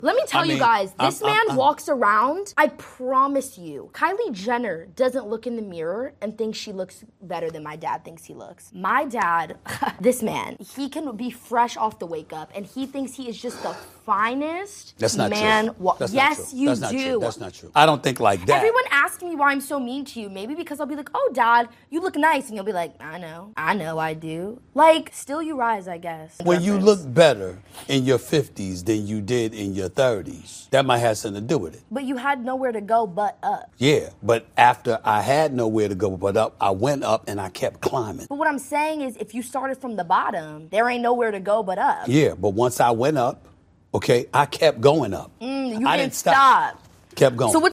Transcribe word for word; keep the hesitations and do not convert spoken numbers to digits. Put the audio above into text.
Let me tell I you mean, guys, this I'm- man I'm- I'm- walks around, I promise you, Kylie Jenner doesn't look in the mirror and think she looks better than my dad thinks he looks. My dad, this man, he can be fresh off the wake up and he thinks he is just the finest That's not man. true. Wa- That's yes, not true. you That's not do. True. That's not true. I don't think like that. Everyone asks me why I'm so mean to you. Maybe because I'll be like, oh, Dad, you look nice. And you'll be like, I know. I know I do. Like, still you rise, I guess. When you Reference. look better in your fifties than you did in your thirties, that might have something to do with it. But you had nowhere to go but up. Yeah, but after I had nowhere to go but up, I went up and I kept climbing. But what I'm saying is, if you started from the bottom, there ain't nowhere to go but up. Yeah, but once I went up, okay, I kept going up. Mm, you I didn't didn't stop. stop. Kept going. So what